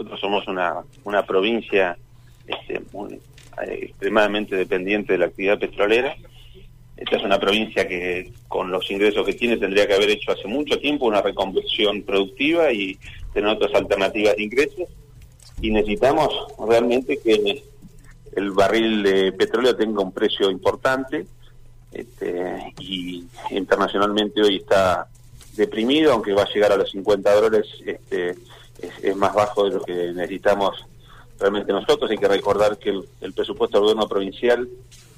nosotros somos una provincia extremadamente dependiente de la actividad petrolera. Esta es una provincia que, con los ingresos que tiene, tendría que haber hecho hace mucho tiempo una reconversión productiva y tener otras alternativas de ingresos. Y necesitamos realmente que el barril de petróleo tenga un precio importante, y internacionalmente hoy está deprimido, aunque va a llegar a los $50, es más bajo de lo que necesitamos realmente nosotros. Hay que recordar que el presupuesto del gobierno provincial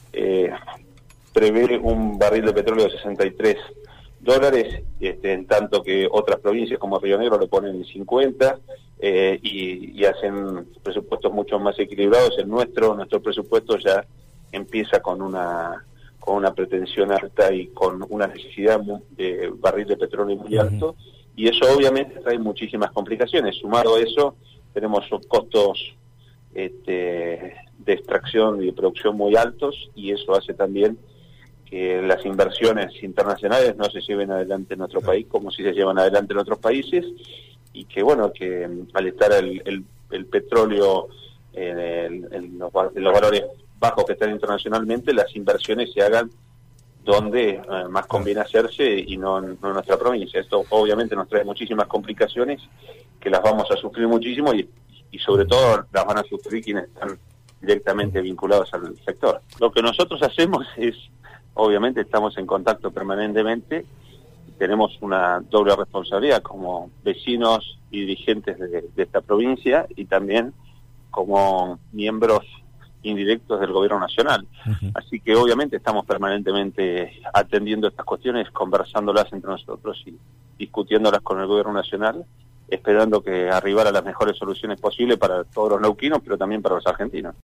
prevé un barril de petróleo de $63, en tanto que otras provincias como Río Negro le ponen en 50, y hacen presupuestos mucho más equilibrados. El nuestro presupuesto ya empieza con una pretensión alta y con una necesidad de barril de petróleo muy alto, y eso obviamente trae muchísimas complicaciones. Sumado a eso, tenemos costos de extracción y de producción muy altos, y eso hace también que las inversiones internacionales no se lleven adelante en nuestro país como si se llevan adelante en otros países, y que bueno, que al estar el petróleo en los valores bajos que están internacionalmente, las inversiones se hagan donde más conviene hacerse y no en nuestra provincia. Esto obviamente nos trae muchísimas complicaciones que las vamos a sufrir muchísimo, y sobre todo las van a sufrir quienes están directamente vinculados al sector. Lo que nosotros hacemos es, obviamente estamos en contacto permanentemente, tenemos una doble responsabilidad como vecinos y dirigentes de esta provincia, y también como miembros indirectos del gobierno nacional. Así que obviamente estamos permanentemente atendiendo estas cuestiones, conversándolas entre nosotros y discutiéndolas con el gobierno nacional, esperando que arribara a las mejores soluciones posibles para todos los neuquinos, pero también para los argentinos.